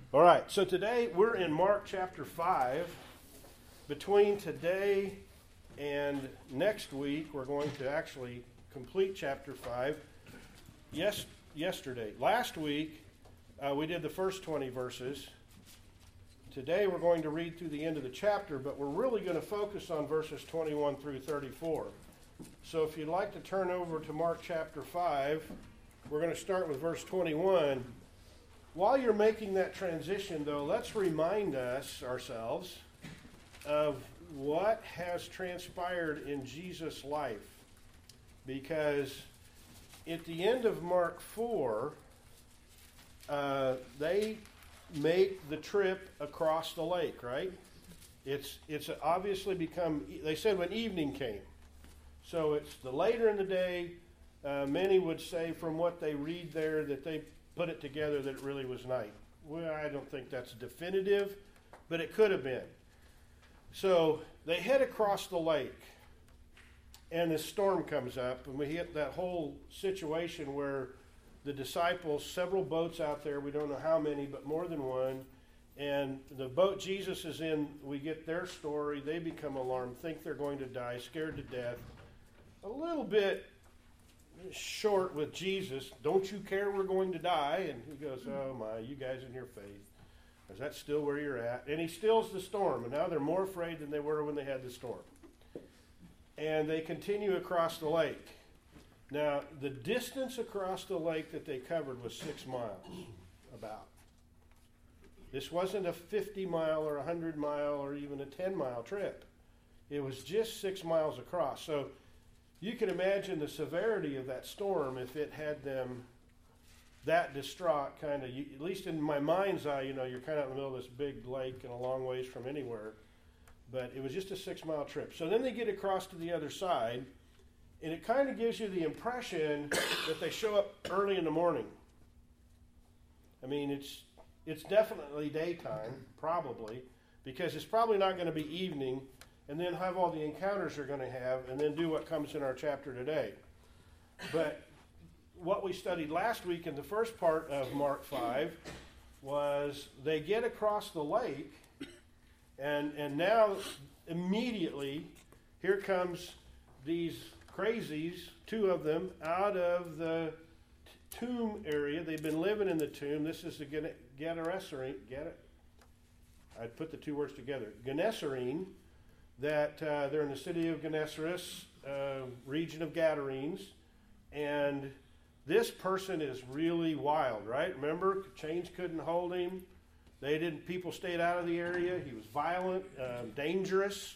All right, so today we're in Mark chapter 5. Between today and next week, we're going to actually complete chapter 5. Yesterday. Last week, we did the first 20 verses. Today we're going to read through the end of the chapter, but we're really going to focus on verses 21 through 34. So if you'd like to turn over to Mark chapter 5, we're going to start with verse 21. While you're making that transition, though, let's remind ourselves of what has transpired in Jesus' life. Because at the end of Mark 4, they make the trip across the lake, right? It's obviously become, they said when evening came. So it's the later in the day. Many would say from what they read there that they put it together that it really was night. Well, I don't think that's definitive, but it could have been. So they head across the lake, and this storm comes up, and we hit that whole situation where the disciples, several boats out there, we don't know how many, but more than one, and the boat Jesus is in, we get their story, they become alarmed, think they're going to die, scared to death, a little bit short with Jesus. Don't you care we're going to die? And he goes, oh my, you guys in your faith. Is that still where you're at? And he stills the storm, and now they're more afraid than they were when they had the storm. And they continue across the lake. Now, the distance across the lake that they covered was 6 miles, about. This wasn't a 50-mile or a 100-mile or even a 10-mile trip. It was just 6 miles across. So you can imagine the severity of that storm if it had them that distraught, kind of, at least in my mind's eye, you're kind of in the middle of this big lake and a long ways from anywhere. But it was just a 6-mile trip. So then they get across to the other side, and it kind of gives you the impression that they show up early in the morning. I mean, it's definitely daytime, probably, because it's probably not going to be evening, and then have all the encounters they're going to have, and then do what comes in our chapter today. But what we studied last week in the first part of Mark 5 was they get across the lake, and now immediately here comes these crazies, 2 of them, out of the tomb area. They've been living in the tomb. This is the Gennesarene. I put the 2 words together. Gennesarene. That they're in the city of Gennesaret, region of Gadarenes, and this person is really wild, right? Remember, chains couldn't hold him. People stayed out of the area. He was violent, dangerous,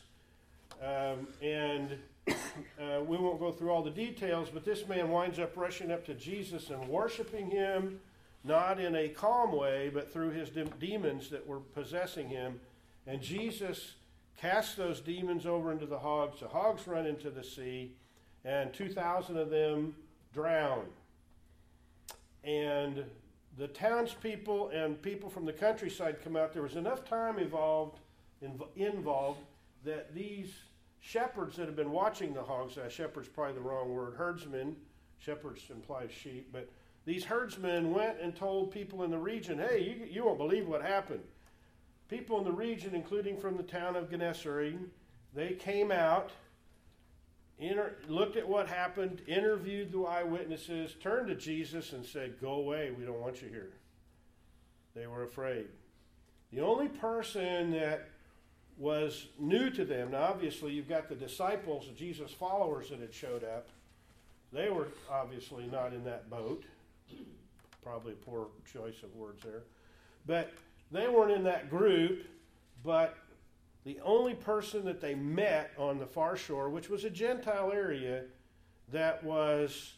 and we won't go through all the details, but this man winds up rushing up to Jesus and worshiping him, not in a calm way, but through his demons that were possessing him, and Jesus cast those demons over into the hogs. The hogs run into the sea, and 2,000 of them drown. And the townspeople and people from the countryside come out. There was enough time involved that these shepherds that have been watching the hogs, shepherd's probably the wrong word, herdsmen, shepherds implies sheep, but these herdsmen went and told people in the region, hey, you won't believe what happened. People in the region, including from the town of Gennesaret, they came out, looked at what happened, interviewed the eyewitnesses, turned to Jesus and said, go away, we don't want you here. They were afraid. The only person that was new to them, now obviously you've got the disciples, the Jesus followers that had showed up. They were obviously not in that boat. Probably a poor choice of words there. But they weren't in that group, but the only person that they met on the far shore, which was a Gentile area that was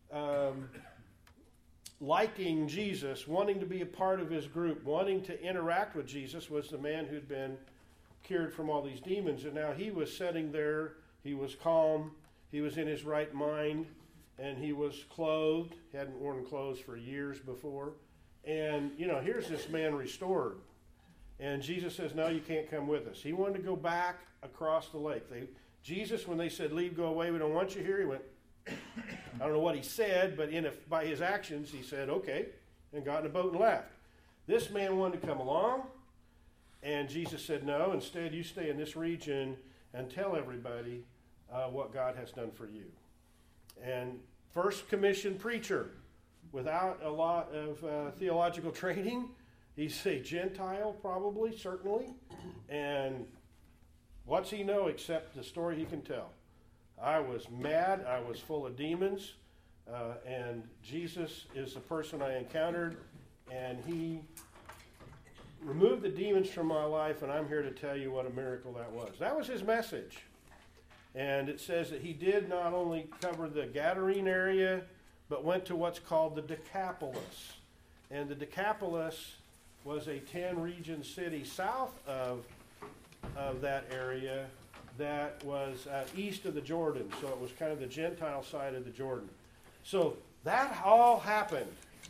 liking Jesus, wanting to be a part of his group, wanting to interact with Jesus, was the man who'd been cured from all these demons. And now he was sitting there, he was calm, he was in his right mind, and he was clothed. He hadn't worn clothes for years before. And, here's this man restored. And Jesus says, no, you can't come with us. He wanted to go back across the lake. Jesus, when they said, leave, go away, we don't want you here, he went, I don't know what he said, but by his actions, he said, okay, and got in a boat and left. This man wanted to come along, and Jesus said, no, instead you stay in this region and tell everybody what God has done for you. And first commission preacher, without a lot of theological training. He's a Gentile, probably, certainly. And what's he know except the story he can tell? I was mad. I was full of demons. And Jesus is the person I encountered. And he removed the demons from my life. And I'm here to tell you what a miracle that was. That was his message. And it says that he did not only cover the Gadarene area, but went to what's called the Decapolis. And the Decapolis was a 10-region city south of that area that was east of the Jordan. So it was kind of the Gentile side of the Jordan. So that all happened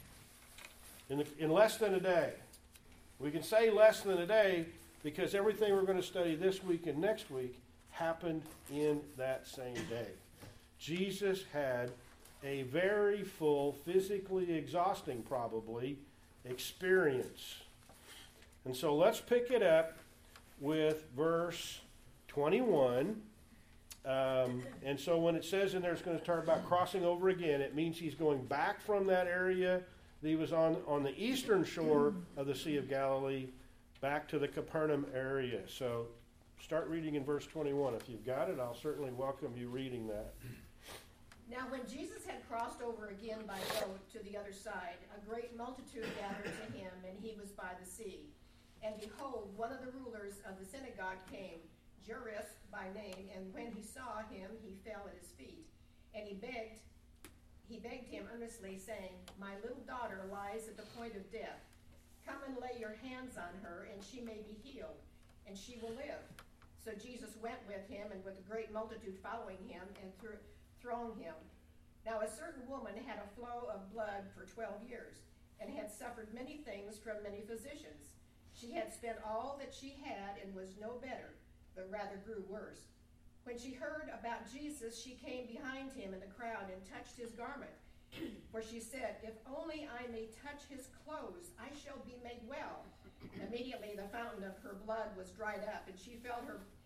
in less than a day. We can say less than a day because everything we're going to study this week and next week happened in that same day. Jesus had a very full, physically exhausting probably, experience. And so let's pick it up with verse 21. And so when it says in there it's going to start about crossing over again, it means he's going back from that area that he was on the eastern shore of the Sea of Galilee back to the Capernaum area. So start reading in verse 21. If you've got it, I'll certainly welcome you reading that. Now when Jesus had crossed over again by boat to the other side, a great multitude gathered to him, and he was by the sea. And behold, one of the rulers of the synagogue came, Jairus by name, and when he saw him, he fell at his feet. And he begged him earnestly, saying, My little daughter lies at the point of death. Come and lay your hands on her, and she may be healed, and she will live. So Jesus went with him, and with a great multitude following him, and thrown him. Now a certain woman had a flow of blood for 12 years, and had suffered many things from many physicians. She had spent all that she had and was no better, but rather grew worse. When she heard about Jesus, she came behind him in the crowd and touched his garment. For she said, If only I may touch his clothes, I shall be made well. Immediately the fountain of her blood was dried up, and she felt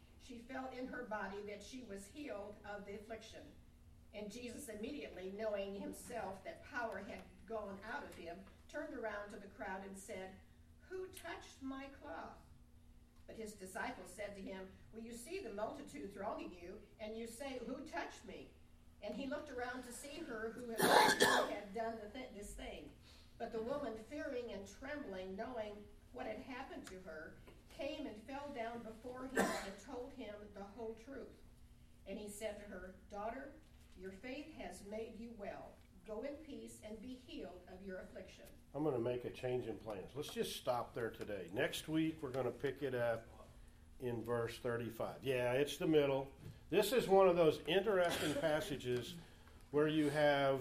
in her body that she was healed of the affliction. And Jesus, immediately knowing himself that power had gone out of him, turned around to the crowd and said, Who touched my cloth? But his disciples said to him, Well, you see the multitude thronging you, and you say, Who touched me? And he looked around to see her who had done this thing. But the woman, fearing and trembling, knowing what had happened to her, came and fell down before him and told him the whole truth. And he said to her, Daughter, your faith has made you well. Go in peace and be healed of your affliction. I'm going to make a change in plans. Let's just stop there today. Next week, we're going to pick it up in verse 35. Yeah, it's the middle. This is one of those interesting passages where you have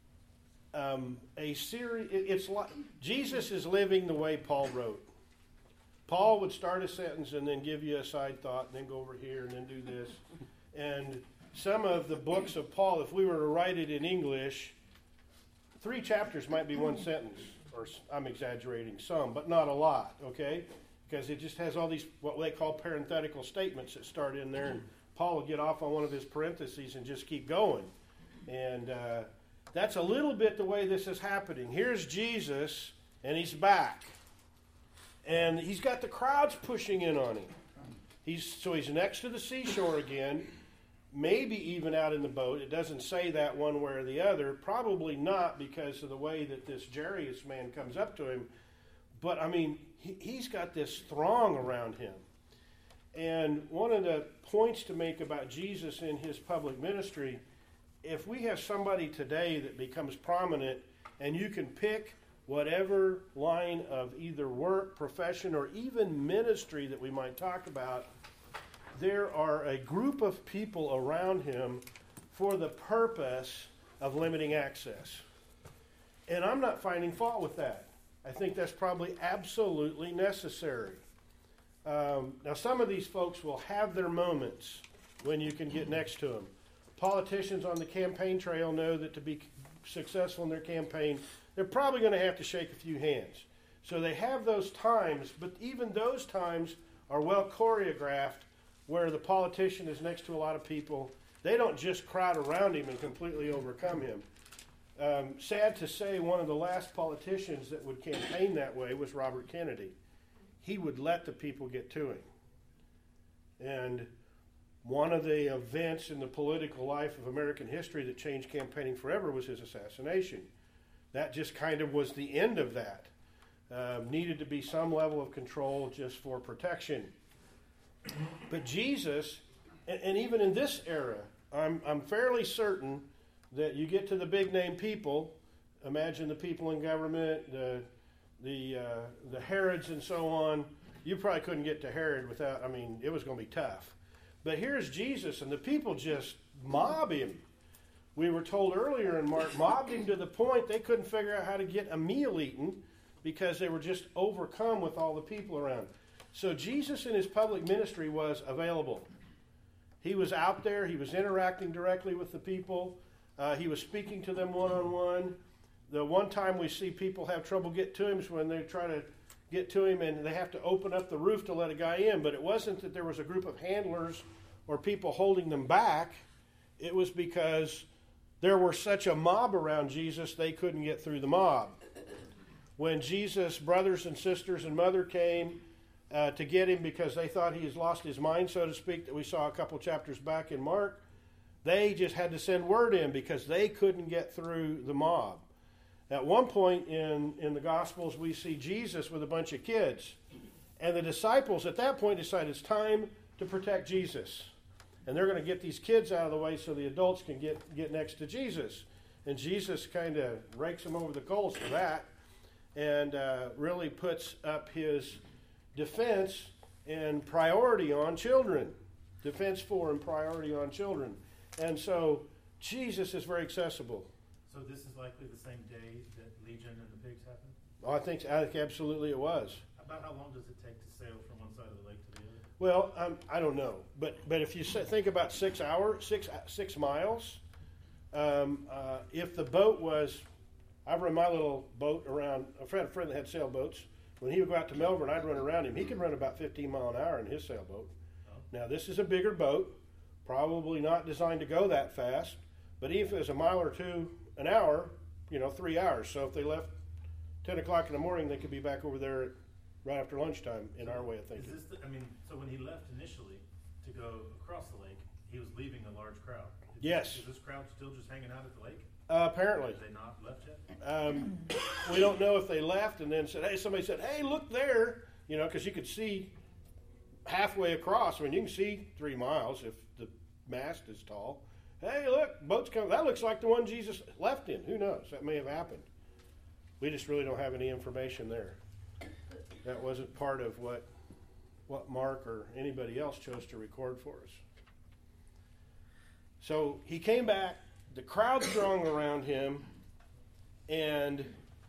a series. It's like Jesus is living the way Paul wrote. Paul would start a sentence and then give you a side thought and then go over here and then do this. And some of the books of Paul, if we were to write it in English, 3 chapters might be one sentence. Or I'm exaggerating some, but not a lot, okay? Because it just has all these, what they call parenthetical statements that start in there, and Paul will get off on one of his parentheses and just keep going. And that's a little bit the way this is happening. Here's Jesus, and he's back. And he's got the crowds pushing in on him. So he's next to the seashore again, maybe even out in the boat. It doesn't say that one way or the other. Probably not because of the way that this Jairus man comes up to him. But, I mean, he's got this throng around him. And one of the points to make about Jesus in his public ministry, if we have somebody today that becomes prominent and you can pick whatever line of either work, profession, or even ministry that we might talk about, there are a group of people around him for the purpose of limiting access. And I'm not finding fault with that. I think that's probably absolutely necessary. Now, some of these folks will have their moments when you can get next to them. Politicians on the campaign trail know that to be successful in their campaign, they're probably going to have to shake a few hands. So they have those times, but even those times are well choreographed where the politician is next to a lot of people. They don't just crowd around him and completely overcome him. Sad to say, one of the last politicians that would campaign that way was Robert Kennedy. He would let the people get to him. And one of the events in the political life of American history that changed campaigning forever was his assassination. That just kind of was the end of that. Needed to be some level of control just for protection. But Jesus, and even in this era, I'm fairly certain that you get to the big name people, imagine the people in government, the Herods and so on. You probably couldn't get to Herod without, it was going to be tough. But here's Jesus, and the people just mob him. We were told earlier in Mark, mobbed him to the point they couldn't figure out how to get a meal eaten because they were just overcome with all the people around. So Jesus in his public ministry was available. He was out there. He was interacting directly with the people. He was speaking to them one-on-one. The one time we see people have trouble get to him is when they try to get to him and they have to open up the roof to let a guy in. But it wasn't that there was a group of handlers or people holding them back. It was because there were such a mob around Jesus they couldn't get through the mob. When Jesus' brothers and sisters and mother came to get him because they thought he has lost his mind, so to speak, that we saw a couple chapters back in Mark, they just had to send word in because they couldn't get through the mob. At one point in the Gospels, we see Jesus with a bunch of kids. And the disciples at that point decide it's time to protect Jesus. And they're going to get these kids out of the way so the adults can get next to Jesus. And Jesus kind of rakes them over the coals for that and really puts up his defense and priority on children. Defense for and priority on children. And so Jesus is very accessible. So this is likely the same day that Legion and the pigs happened? Oh, I think absolutely it was. About how long does it take to sail from one side of the lake to the other? Well, I don't know, but if you think about 6 miles, if the boat was, I've run my little boat around. I had a friend that had sailboats. When he would go out to Melbourne, I'd run around him. He could run about 15 miles an hour in his sailboat. Oh. Now this is a bigger boat, probably not designed to go that fast, but even if it was a mile or two an hour, 3 hours. So if they left 10 o'clock in the morning, they could be back over there right after lunchtime in our way of thinking. So when he left initially to go across the lake, he was leaving a large crowd. Yes. Is this crowd still just hanging out at the lake? Apparently. Have they not left yet? We don't know if they left and then said, somebody said, hey, look there, because you could see halfway across. You can see 3 miles if the mast is tall. Hey, look, boat's coming. That looks like the one Jesus left in. Who knows? That may have happened. We just really don't have any information there. That wasn't part of what Mark or anybody else chose to record for us. So he came back, the crowd throng around him, and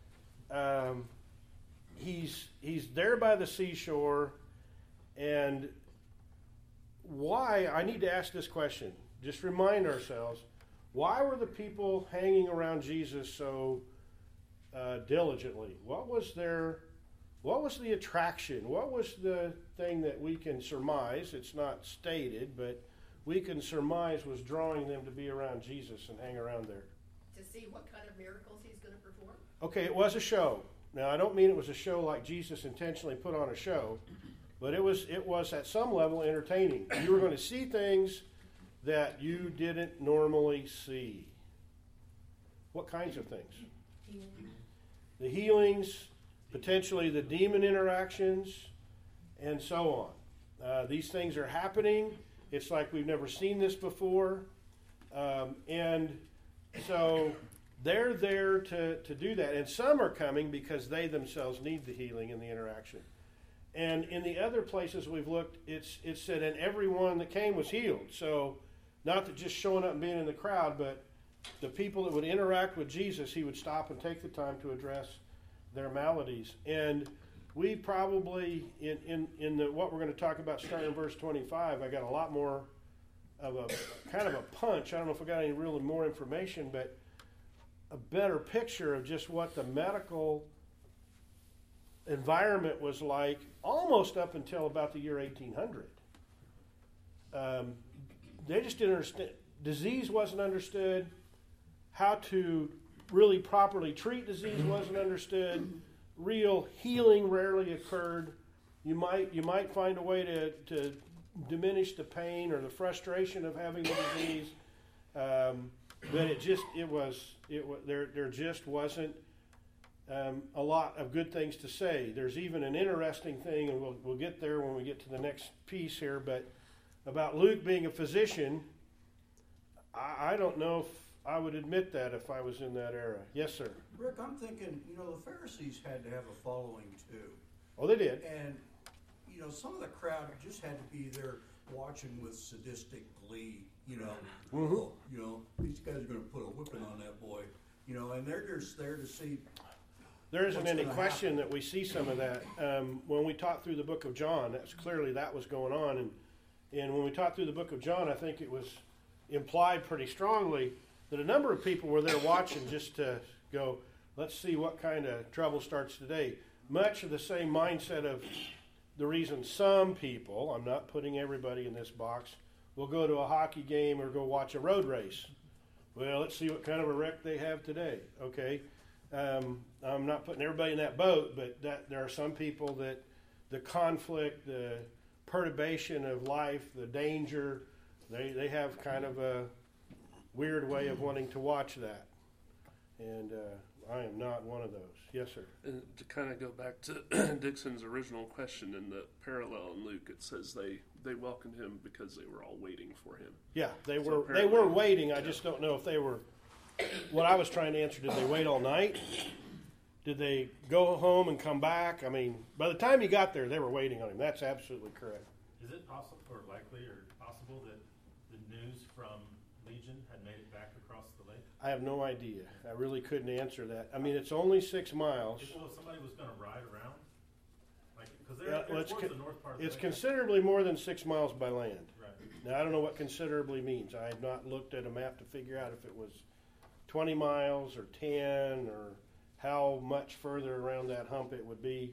he's there by the seashore. And why? I need to ask this question. Just remind ourselves, why were the people hanging around Jesus so diligently? What was the attraction? What was the thing that we can surmise? It's not stated, but we can surmise was drawing them to be around Jesus and hang around there. To see what kind of miracles he's going to perform? Okay, it was a show. Now, I don't mean it was a show like Jesus intentionally put on a show, but it was at some level entertaining. You were going to see things that you didn't normally see. What kinds of things? The healings, potentially the demon interactions, and so on. These things are happening. It's like we've never seen this before. And so they're there to do that. And some are coming because they themselves need the healing and the interaction. And in the other places we've looked, it said, and everyone that came was healed. So not that just showing up and being in the crowd, but the people that would interact with Jesus, he would stop and take the time to address their maladies. And we probably, in what we're going to talk about starting in verse 25, I got a lot more of a kind of a punch. I don't know if I got any really more information, but a better picture of just what the medical environment was like almost up until about the year 1800. They just didn't understand. Disease wasn't understood. How to really properly treat disease wasn't understood. Real healing rarely occurred. You might find a way to diminish the pain or the frustration of having the disease, but there just wasn't a lot of good things to say. There's even an interesting thing, and we'll get there when we get to the next piece here, but about Luke being a physician. I don't know if I would admit that if I was in that era. Yes, sir. Rick, I'm thinking, the Pharisees had to have a following too. Oh, they did. And, some of the crowd just had to be there watching with sadistic glee, Oh, these guys are going to put a whipping on that boy, and they're just there to see. There isn't any question that we see some of that. When we taught through the book of John, that was going on. And when we taught through the book of John, I think it was implied pretty strongly that a number of people were there watching just to go, let's see what kind of trouble starts today. Much of the same mindset of the reason some people, I'm not putting everybody in this box, will go to a hockey game or go watch a road race. Well, let's see what kind of a wreck they have today. Okay. I'm not putting everybody in that boat, but there are some people that the conflict, the perturbation of life, the danger, they have kind of a weird way of wanting to watch that. And I am not one of those. Yes, sir. And to kind of go back to Dixon's original question, in the parallel in Luke, it says they welcomed him because they were all waiting for him. Yeah, they were waiting. I just don't know if they were. What I was trying to answer, did they wait all night? Did they go home and come back? I mean, by the time he got there, they were waiting on him. That's absolutely correct. Is it possible, or likely, or possible that the news from Legion had made it back across the lake? I have no idea. I really couldn't answer that. I mean, it's only 6 miles. If somebody was going to ride around, because they're towards the north part of the It's lake. considerably more than 6 miles by land. Right. Now, I don't know what considerably means. I have not looked at a map to figure out if it was 20 miles or 10 or how much further around that hump it would be.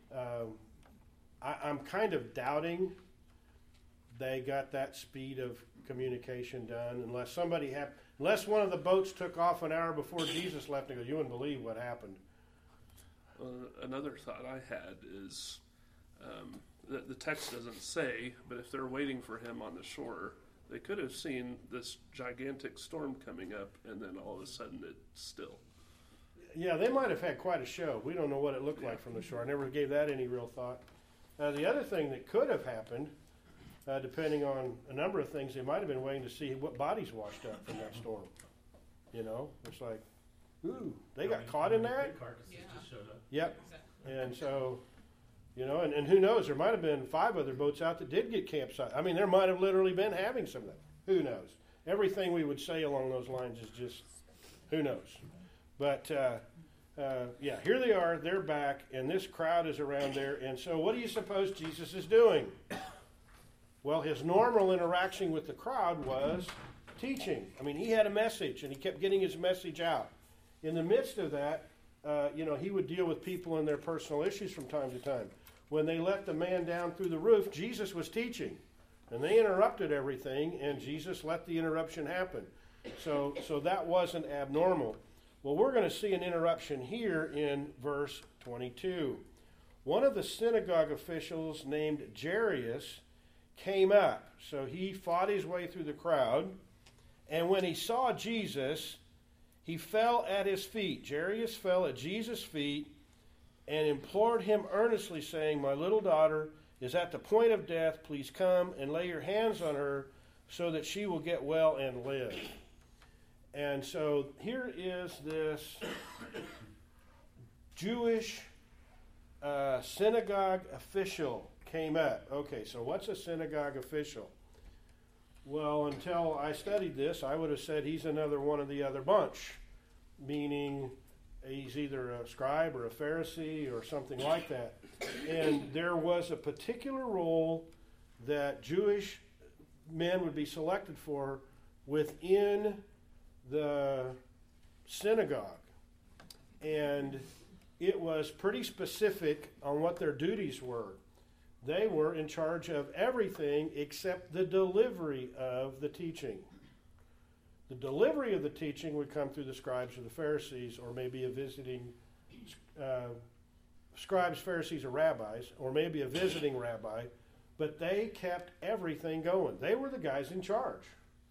I'm kind of doubting they got that speed of communication done unless one of the boats took off an hour before Jesus left and goes, you wouldn't believe what happened. Another thought I had is that the text doesn't say, but if they're waiting for him on the shore, they could have seen this gigantic storm coming up, and then all of a sudden it's still. Yeah, they might have had quite a show. We don't know what it looked like from the shore. I never gave that any real thought. The other thing that could have happened, depending on a number of things, they might have been waiting to see what bodies washed up from that storm. It's like, ooh, they got caught in that? Big carcasses just showed up. Yep. And so, and who knows, there might have been 5 other boats out that did get capsized. I mean, there might have literally been having some of that. Who knows? Everything we would say along those lines is just, who knows? But, here they are, they're back, and this crowd is around there. And so what do you suppose Jesus is doing? Well, his normal interaction with the crowd was teaching. I mean, he had a message, and he kept getting his message out. In the midst of that, he would deal with people and their personal issues from time to time. When they let the man down through the roof, Jesus was teaching. And they interrupted everything, and Jesus let the interruption happen. So that wasn't abnormal. Well, we're going to see an interruption here in verse 22. One of the synagogue officials named Jairus came up. So he fought his way through the crowd. And when he saw Jesus, he fell at his feet. Jairus fell at Jesus' feet and implored him earnestly, saying, my little daughter is at the point of death. Please come and lay your hands on her so that she will get well and live. And so here is this Jewish synagogue official came up. Okay, so what's a synagogue official? Well, until I studied this, I would have said he's another one of the other bunch, meaning he's either a scribe or a Pharisee or something like that. And there was a particular role that Jewish men would be selected for within the synagogue. And it was pretty specific on what their duties were. They were in charge of everything except the delivery of the teaching. The delivery of the teaching would come through the scribes or the Pharisees, or maybe a visiting scribes, Pharisees, or rabbis, or maybe a visiting rabbi, but they kept everything going. They were the guys in charge,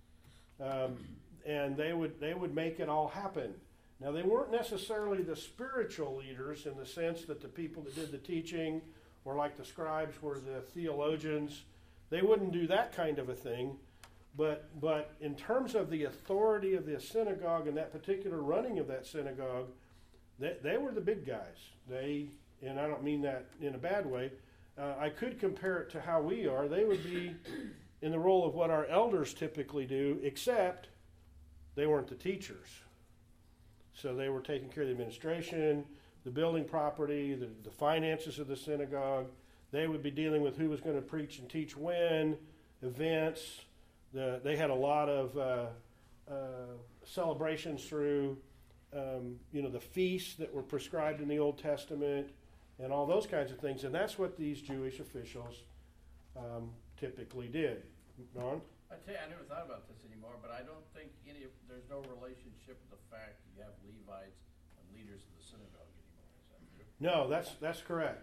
and they would make it all happen. Now, they weren't necessarily the spiritual leaders in the sense that the people that did the teaching, or like the scribes were the theologians. They wouldn't do that kind of a thing. But in terms of the authority of the synagogue and that particular running of that synagogue, they were the big guys. And I don't mean that in a bad way. I could compare it to how we are. They would be in the role of what our elders typically do, except they weren't the teachers. So they were taking care of the administration, the building property, the finances of the synagogue. They would be dealing with who was going to preach and teach when, events. They had a lot of celebrations through, the feasts that were prescribed in the Old Testament and all those kinds of things. And that's what these Jewish officials typically did. Ron? I tell you, I never thought about this anymore, but I don't think there's no relationship with the fact that you have Levites and leaders of the synagogue anymore. Is that true? No, that's correct.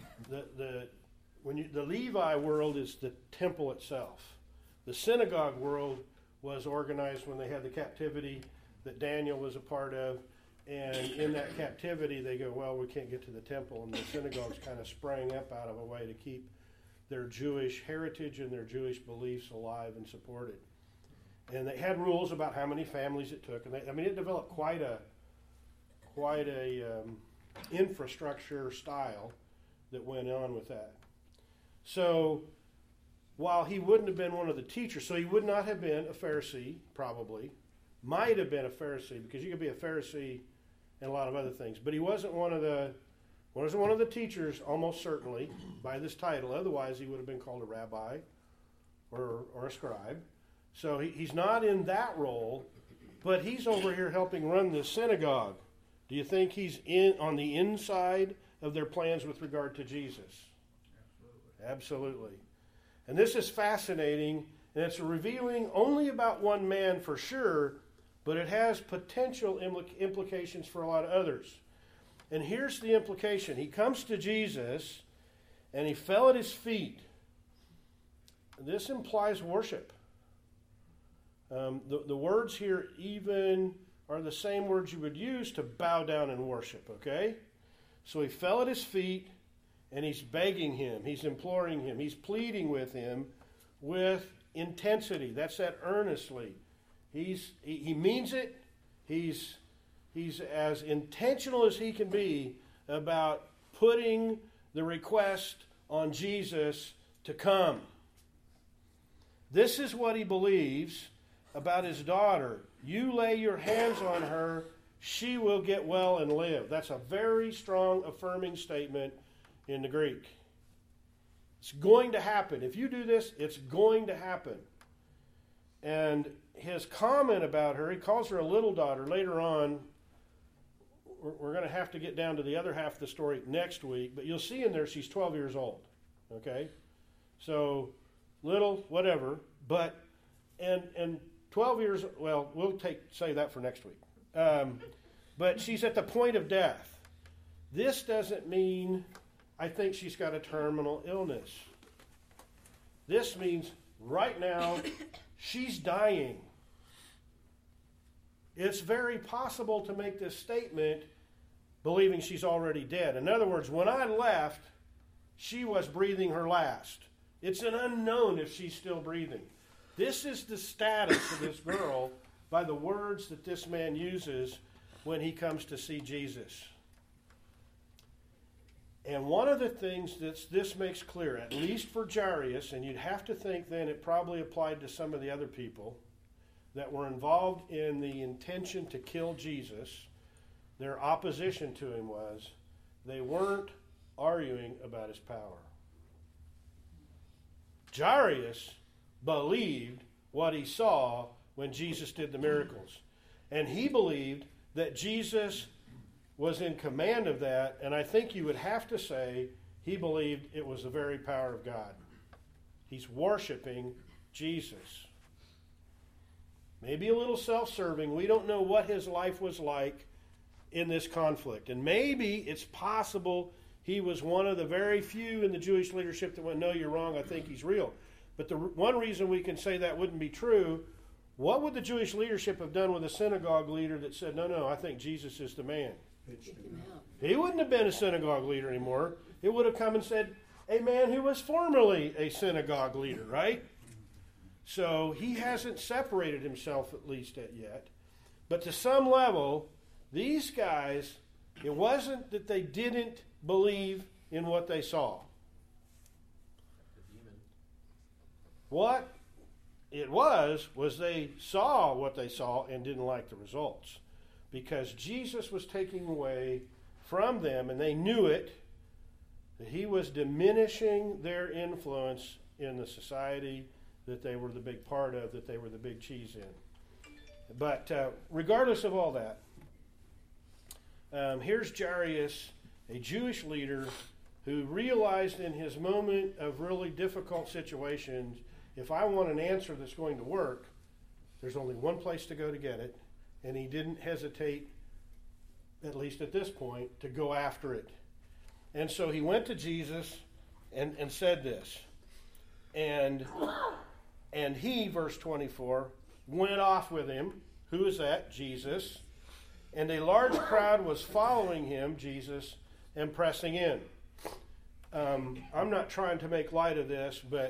The Levi world is the temple itself. The synagogue world was organized when they had the captivity that Daniel was a part of, and in that captivity they go, well, we can't get to the temple, and the synagogues kind of sprang up out of a way to keep their Jewish heritage and their Jewish beliefs alive and supported. And they had rules about how many families it took, and it developed quite a infrastructure style that went on with that. So while he wouldn't have been one of the teachers, so he would not have been a Pharisee, probably, might have been a Pharisee, because you could be a Pharisee and a lot of other things, but he wasn't one of the teachers, almost certainly, by this title. Otherwise, he would have been called a rabbi or a scribe. So he's not in that role, but he's over here helping run the synagogue. Do you think he's on the inside of their plans with regard to Jesus? Absolutely. And this is fascinating, and it's revealing only about one man for sure, but it has potential implications for a lot of others. And here's the implication. He comes to Jesus, and he fell at his feet. This implies worship. The words here even are the same words you would use to bow down and worship, okay? So he fell at his feet, and he's begging him. He's imploring him. He's pleading with him with intensity. That's that earnestly. He means it. He's as intentional as he can be about putting the request on Jesus to come. This is what he believes about his daughter. You lay your hands on her, she will get well and live. That's a very strong affirming statement in the Greek. It's going to happen. If you do this, it's going to happen. And his comment about her, he calls her a little daughter. Later on, we're going to have to get down to the other half of the story next week, but you'll see in there she's 12 years old. Okay? So, little, whatever, but, and 12 years, well, we'll say that for next week. But she's at the point of death. This doesn't mean I think she's got a terminal illness. This means right now she's dying. It's very possible to make this statement believing she's already dead. In other words, when I left, she was breathing her last. It's an unknown if she's still breathing. This is the status of this girl by the words that this man uses when he comes to see Jesus. And one of the things that this makes clear, at least for Jairus, and you'd have to think then it probably applied to some of the other people that were involved in the intention to kill Jesus, their opposition to him was they weren't arguing about his power. Jairus believed what he saw when Jesus did the miracles. And he believed that Jesus was in command of that, and I think you would have to say he believed it was the very power of God. He's worshiping Jesus. Maybe a little self-serving. We don't know what his life was like in this conflict. And maybe it's possible he was one of the very few in the Jewish leadership that went, no, you're wrong, I think he's real. But the one reason we can say that wouldn't be true, what would the Jewish leadership have done with a synagogue leader that said, no, I think Jesus is the man? He wouldn't have been a synagogue leader anymore. It would have come and said, a man who was formerly a synagogue leader, right? So he hasn't separated himself, at least yet. But to some level, these guys, it wasn't that they didn't believe in what they saw. What it was they saw what they saw and didn't like the results. Because Jesus was taking away from them, and they knew it, that he was diminishing their influence in the society that they were the big part of, that they were the big cheese in. But regardless of all that, here's Jairus, a Jewish leader who realized in his moment of really difficult situations, if I want an answer that's going to work, there's only one place to go to get it, and he didn't hesitate, at least at this point, to go after it. And so he went to Jesus and said this. And he, verse 24, went off with him. Who is that? Jesus. And a large crowd was following him, Jesus, and pressing in. I'm not trying to make light of this, but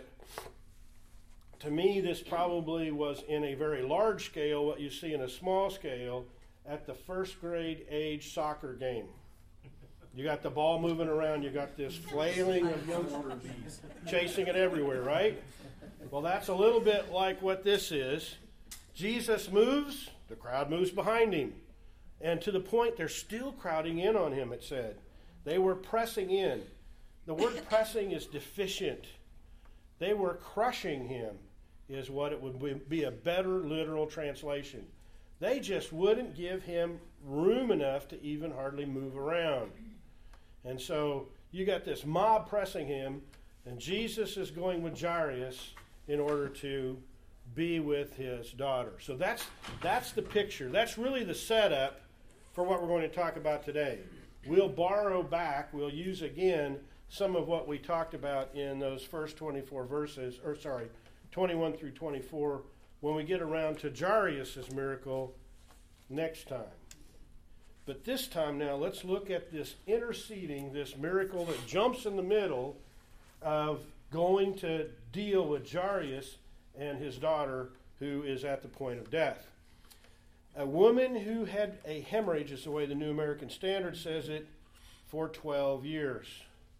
to me this probably was in a very large scale what you see in a small scale at the first grade age soccer game. You got the ball moving around, you got this flailing of youngsters chasing it everywhere, right? Well, that's a little bit like what this is. Jesus moves, the crowd moves behind him. And to the point, they're still crowding in on him, it said. They were pressing in. The word pressing is deficient. They were crushing him, is what it would be a better literal translation. They just wouldn't give him room enough to even hardly move around. And so you got this mob pressing him, and Jesus is going with Jairus in order to be with his daughter. So that's the picture. That's really the setup for what we're going to talk about today. We'll borrow back, we'll use again some of what we talked about in those first 21 through 24, when we get around to Jairus' miracle next time. But this time now, let's look at this interceding, this miracle that jumps in the middle of going to deal with Jairus and his daughter, who is at the point of death. A woman who had a hemorrhage, is the way the New American Standard says it, for 12 years.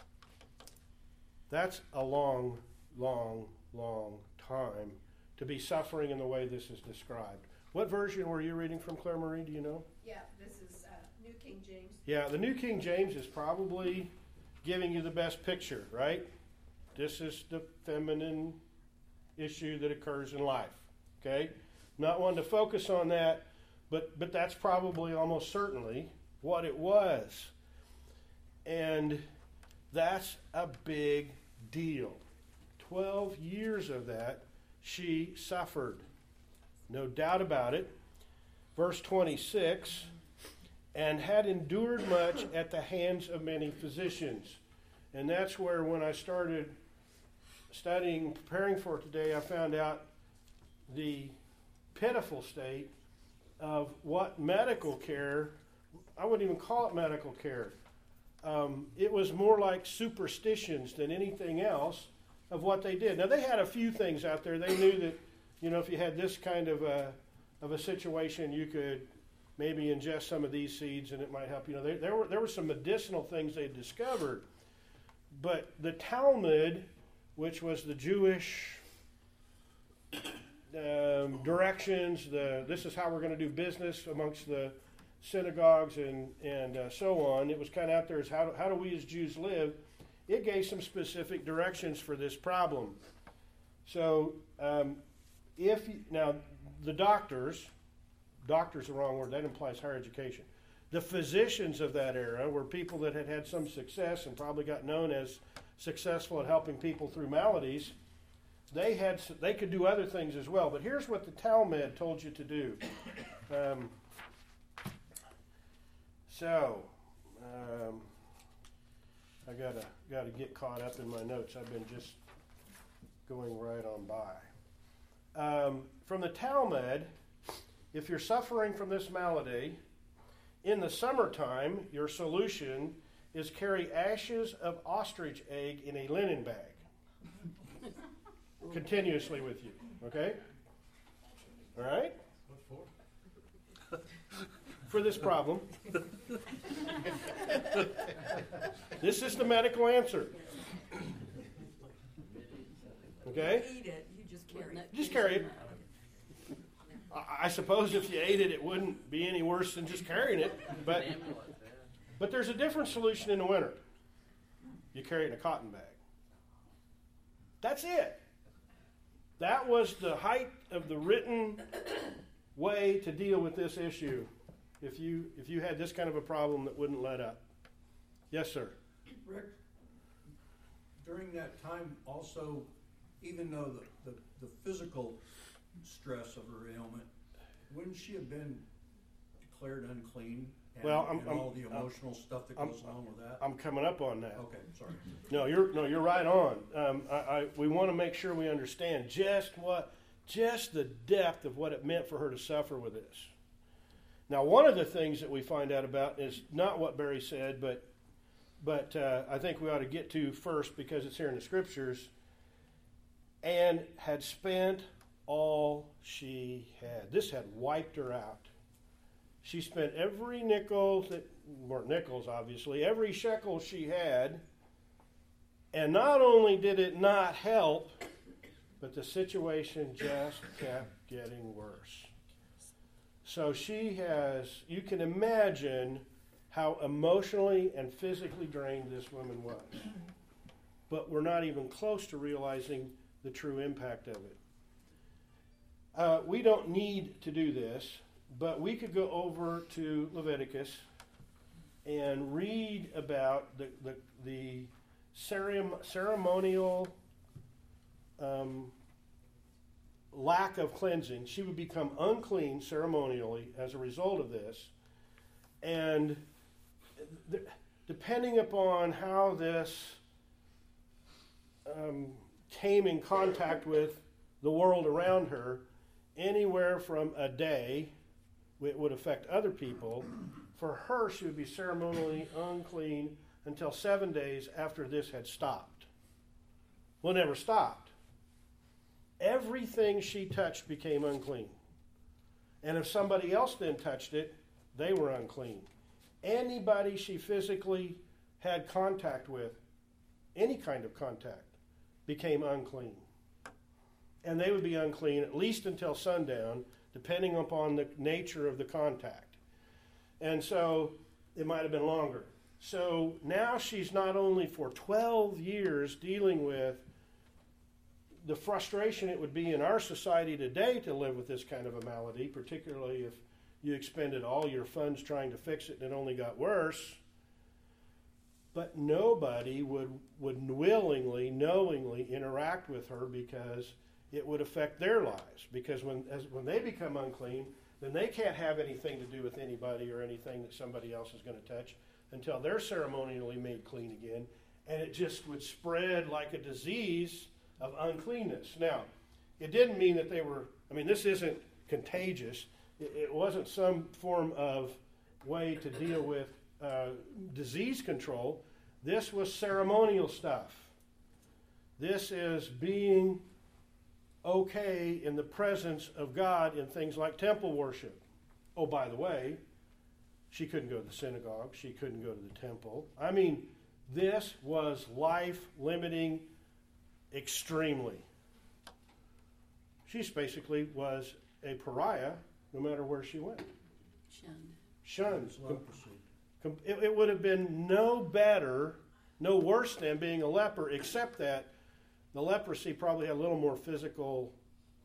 That's a long, long, long time to be suffering in the way this is described. What version were you reading from, Claire Marie? Do you know? Yeah, this is New King James. Yeah, the New King James is probably giving you the best picture, right? This is the feminine issue that occurs in life, okay? Not one to focus on that, but that's probably almost certainly what it was. And that's a big deal. 12 years of that, she suffered. No doubt about it. Verse 26, and had endured much at the hands of many physicians. And that's where, when I started studying, preparing for today, I found out the pitiful state of what medical care, I wouldn't even call it medical care. It was more like superstitions than anything else of what they did. Now, they had a few things out there. They knew that, if you had this kind of a situation, you could maybe ingest some of these seeds and it might help. There were some medicinal things they discovered. But the Talmud, which was the Jewish directions, this is how we're going to do business amongst the synagogues and so on. It was kind of out there as how do we as Jews live. It gave some specific directions for this problem. So now the doctor's the wrong word, that implies higher education. The physicians of that era were people that had had some success and probably got known as successful at helping people through maladies. They could do other things as well. But here's what the Talmud told you to do. I gotta get caught up in my notes. I've been just going right on by. From the Talmud, if you're suffering from this malady, in the summertime, your solution is carry ashes of ostrich egg in a linen bag continuously with you. Okay? All right? What for? For this problem. This is the medical answer. Okay? Eat it, you just carry it. Just carry it. I suppose if you ate it, it wouldn't be any worse than just carrying it. But there's a different solution in the winter. You carry it in a cotton bag. That's it. That was the height of the written way to deal with this issue. If you had this kind of a problem that wouldn't let up. Yes, sir. Rick, during that time also, even though the physical stress of her ailment, wouldn't she have been declared unclean? And, Well, and all the emotional stuff that goes along with that? I'm coming up on that. Okay, sorry. No, you're right on. We want to make sure we understand just the depth of what it meant for her to suffer with this. Now, one of the things that we find out about is not what Barry said, but I think we ought to get to first because it's here in the scriptures. And had spent all she had. This had wiped her out. She spent every nickel that weren't nickels, obviously, every shekel she had. And not only did it not help, but the situation just kept getting worse. So you can imagine how emotionally and physically drained this woman was. But we're not even close to realizing the true impact of it. We don't need to do this, but we could go over to Leviticus and read about the ceremonial lack of cleansing. She would become unclean ceremonially as a result of this. And depending upon how this came in contact with the world around her, anywhere from a day, it would affect other people. For her, she would be ceremonially unclean until 7 days after this had stopped. Well, it never stopped. Everything she touched became unclean. And if somebody else then touched it, they were unclean. Anybody she physically had contact with, any kind of contact, became unclean. And they would be unclean at least until sundown, depending upon the nature of the contact. And so it might have been longer. So now she's not only for 12 years dealing with the frustration it would be in our society today to live with this kind of a malady, particularly if you expended all your funds trying to fix it and it only got worse. But nobody would willingly, knowingly interact with her because it would affect their lives. Because when they become unclean, then they can't have anything to do with anybody or anything that somebody else is going to touch until they're ceremonially made clean again. And it just would spread like a disease of uncleanness. Now, it didn't mean that this isn't contagious. It wasn't some form of way to deal with disease control. This was ceremonial stuff. This is being okay in the presence of God in things like temple worship. Oh, by the way, she couldn't go to the synagogue. She couldn't go to the temple. I mean, this was life-limiting extremely. She basically was a pariah no matter where she went. Shunned. It would have been no better, no worse than being a leper, except that the leprosy probably had a little more physical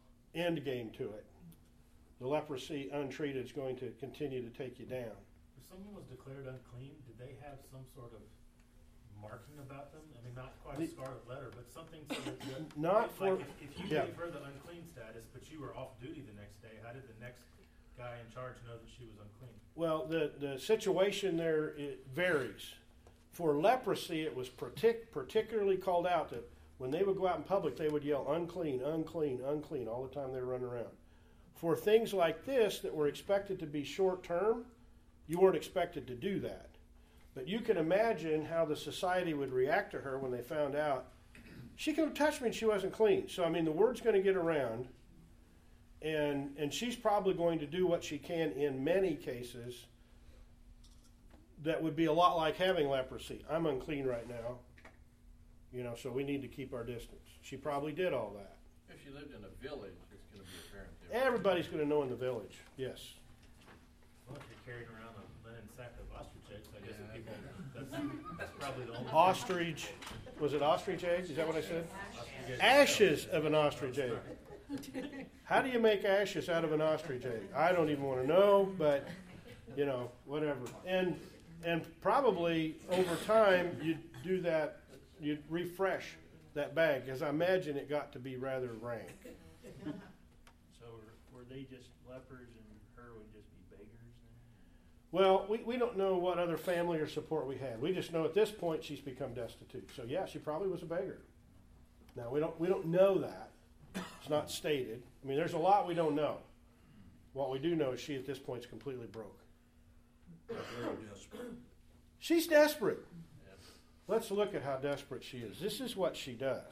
end game to it. The leprosy untreated is going to continue to take you down. There's someone was declared unclean, did they have some sort of marking about them? I mean, not quite a scarlet letter, but something so that Not for, like if you yeah. gave her the unclean status, but you were off duty the next day, how did the next guy in charge know that she was unclean? Well, the situation there, it varies. For leprosy, it was particularly called out that when they would go out in public, they would yell, unclean, unclean, unclean, all the time they were running around. For things like this that were expected to be short term, you weren't expected to do that. But you can imagine how the society would react to her when they found out she could have touched me and she wasn't clean. So, I mean, the word's going to get around, and she's probably going to do what she can in many cases that would be a lot like having leprosy. I'm unclean right now, so we need to keep our distance. She probably did all that. If she lived in a village, it's going to be apparent difference. Everybody's going to know in the village, yes. Well, if you're carrying around a linen sack of ostrich eggs, I guess if people, that's probably the only. Ostrich, was it ostrich eggs? Is that what I said? Ostrich eggs. Ashes of an ostrich egg. How do you make ashes out of an ostrich egg? I don't even want to know, but, whatever. And probably over time, you'd do that, you'd refresh that bag, because I imagine it got to be rather rank. So were they just lepers and her would just be beggars then? Well, we don't know what other family or support we had. We just know at this point she's become destitute. So yeah, she probably was a beggar. Now we don't know that. It's not stated. I mean, there's a lot we don't know. What we do know is she at this point is completely broke. Very desperate. She's desperate. Let's look at how desperate she is. This is what she does.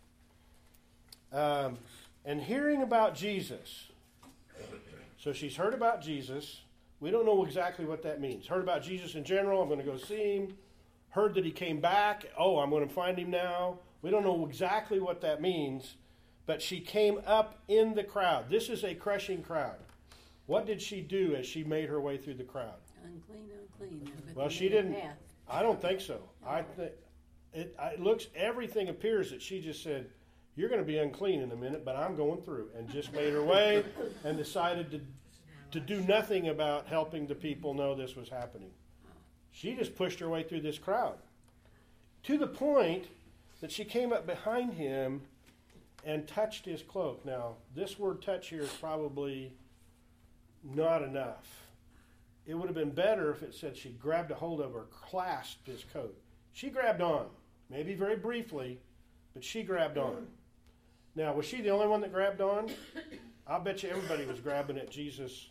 And hearing about Jesus. So she's heard about Jesus. We don't know exactly what that means. Heard about Jesus in general. I'm going to go see him. Heard that he came back. Oh, I'm going to find him now. We don't know exactly what that means. But she came up in the crowd. This is a crushing crowd. What did she do as she made her way through the crowd? Unclean. Well, she didn't. I don't think so. I think it looks. Everything appears that she just said, "You're going to be unclean in a minute, but I'm going through," and just made her way and decided to do nothing about helping the people know this was happening. She just pushed her way through this crowd to the point that she came up behind him and touched his cloak. Now, this word "touch" here is probably not enough. It would have been better if it said she grabbed a hold of or clasped his coat. She grabbed on, maybe very briefly, but she grabbed on. Now, was she the only one that grabbed on? I'll bet you everybody was grabbing at Jesus'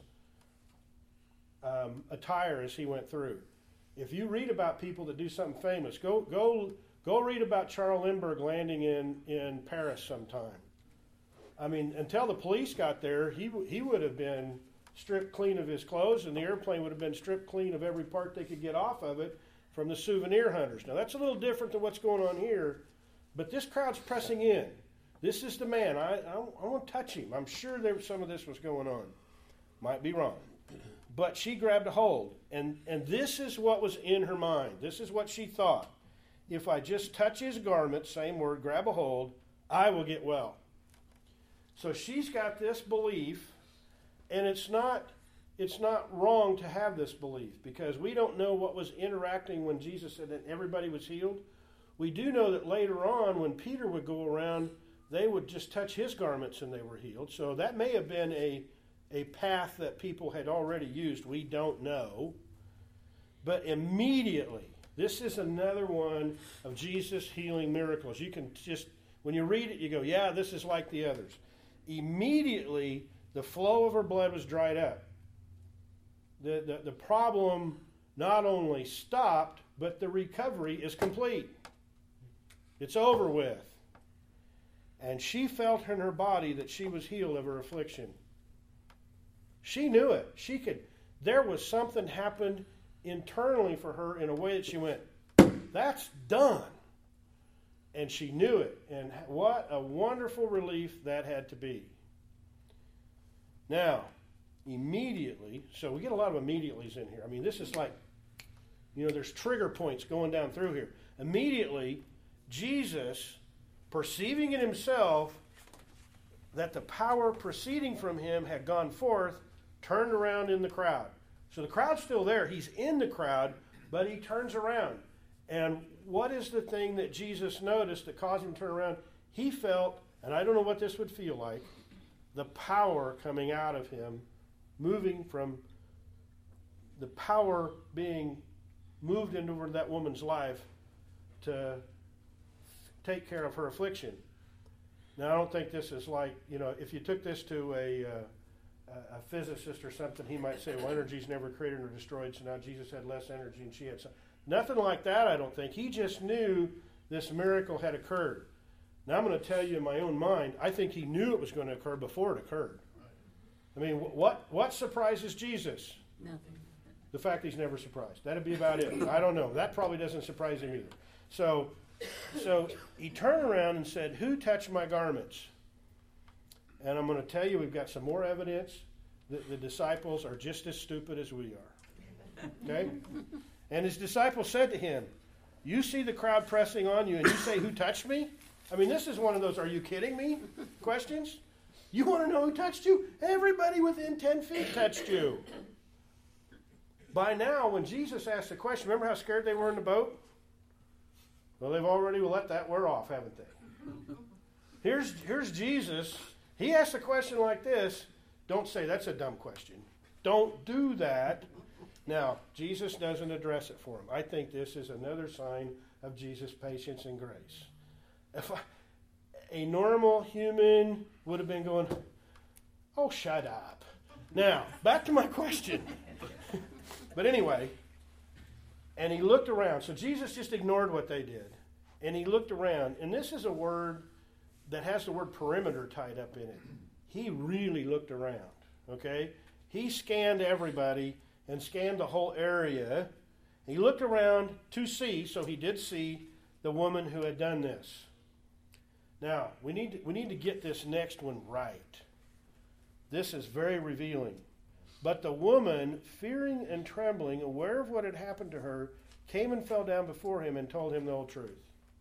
attire as he went through. If you read about people that do something famous, go read about Charles Lindbergh landing in Paris sometime. I mean, until the police got there, he would have been stripped clean of his clothes, and the airplane would have been stripped clean of every part they could get off of it from the souvenir hunters. Now, that's a little different than what's going on here, but this crowd's pressing in. This is the man. I want to touch him. I'm sure some of this was going on. Might be wrong. But she grabbed a hold, and this is what was in her mind. This is what she thought. If I just touch his garment, same word, grab a hold, I will get well. So she's got this belief. And it's not wrong to have this belief, because we don't know what was interacting when Jesus said that everybody was healed. We do know that later on, when Peter would go around, they would just touch his garments and they were healed. So that may have been a path that people had already used. We don't know. But immediately, this is another one of Jesus' healing miracles. You can just, when you read it, you go, yeah, this is like the others. Immediately, the flow of her blood was dried up. The problem not only stopped, but the recovery is complete. It's over with. And she felt in her body that she was healed of her affliction. She knew it. There was something happened internally for her in a way that she went, that's done. And she knew it. And what a wonderful relief that had to be. Now, immediately, so we get a lot of immediatelys in here. I mean, this is like, there's trigger points going down through here. Immediately, Jesus, perceiving in himself that the power proceeding from him had gone forth, turned around in the crowd. So the crowd's still there. He's in the crowd, but he turns around. And what is the thing that Jesus noticed that caused him to turn around? He felt, and I don't know what this would feel like, the power coming out of him, moving from the power being moved into that woman's life to take care of her affliction. Now, I don't think this is like, if you took this to a physicist or something, he might say, well, energy's never created or destroyed, so now Jesus had less energy and she had some. Nothing like that, I don't think. He just knew this miracle had occurred. Now, I'm going to tell you in my own mind, I think he knew it was going to occur before it occurred. I mean, what surprises Jesus? Nothing. The fact he's never surprised. That'd be about it. I don't know. That probably doesn't surprise him either. So he turned around and said, who touched my garments? And I'm going to tell you, we've got some more evidence that the disciples are just as stupid as we are. Okay? And his disciples said to him, you see the crowd pressing on you and you say, who touched me? I mean, this is one of those, are you kidding me questions? You want to know who touched you? Everybody within 10 feet touched you. By now, when Jesus asked the question, remember how scared they were in the boat? Well, they've already let that wear off, haven't they? Here's Jesus. He asks a question like this. Don't say, that's a dumb question. Don't do that. Now, Jesus doesn't address it for him. I think this is another sign of Jesus' patience and grace. If a normal human would have been going, oh, shut up. Now, back to my question. But anyway, and he looked around. So Jesus just ignored what they did. And he looked around. And this is a word that has the word perimeter tied up in it. He really looked around. Okay? He scanned everybody and scanned the whole area. He looked around to see, so he did see the woman who had done this. Now, we need to get this next one right. This is very revealing. But the woman, fearing and trembling, aware of what had happened to her, came and fell down before him and told him the whole truth.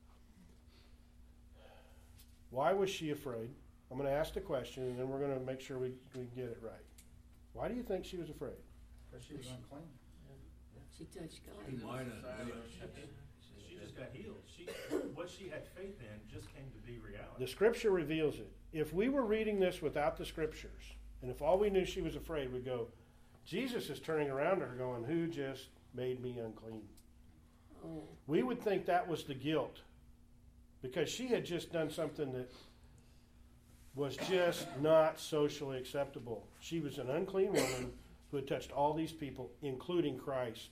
Why was she afraid? I'm going to ask the question, and then we're going to make sure we get it right. Why do you think she was afraid? Because she was unclean. She touched God. He might have. She just got healed. What she had faith in just came to be reality. The Scripture reveals it. If we were reading this without the Scriptures, and if all we knew she was afraid, we'd go, Jesus is turning around to her going, who just made me unclean? Oh. We would think that was the guilt, because she had just done something that was just not socially acceptable. She was an unclean woman who had touched all these people, including Christ,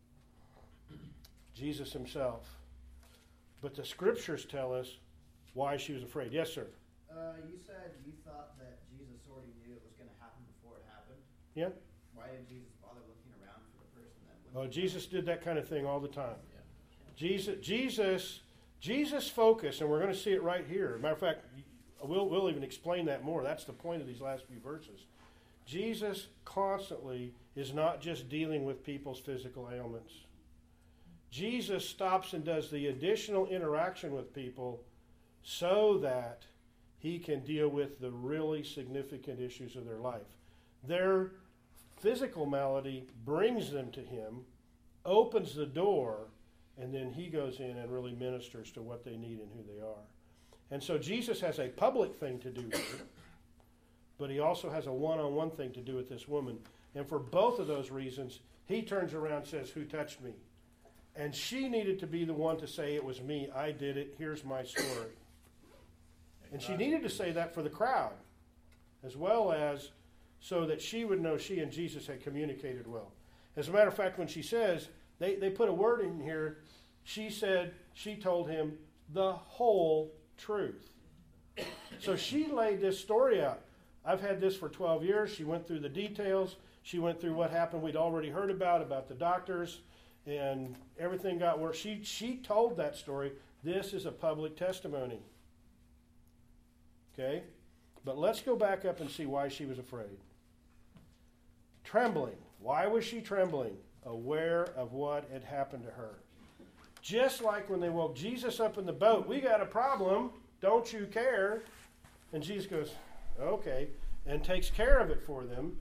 Jesus himself. But the Scriptures tell us why she was afraid. Yes, sir? You said you thought that Jesus already knew it was going to happen before it happened. Yeah? Why did Jesus bother looking around for the person that Oh, Jesus did that kind of thing all the time. Yeah. Jesus focused, and we're going to see it right here. Matter of fact, we'll even explain that more. That's the point of these last few verses. Jesus constantly is not just dealing with people's physical ailments. Jesus stops and does the additional interaction with people so that he can deal with the really significant issues of their life. Their physical malady brings them to him, opens the door, and then he goes in and really ministers to what they need and who they are. And so Jesus has a public thing to do with it, but he also has a one-on-one thing to do with this woman. And for both of those reasons, he turns around and says, who touched me? And she needed to be the one to say, it was me, I did it, here's my story. And she needed to say that for the crowd, as well as so that she would know she and Jesus had communicated well. As a matter of fact, when she says, they put a word in here, she said, she told him the whole truth. So she laid this story out. I've had this for 12 years. She went through the details. She went through what happened we'd already heard about the doctors, and everything got worse. She told that story. This is a public testimony. Okay? But let's go back up and see why she was afraid. Trembling. Why was she trembling? Aware of what had happened to her. Just like when they woke Jesus up in the boat, we got a problem, don't you care? And Jesus goes, okay, and takes care of it for them.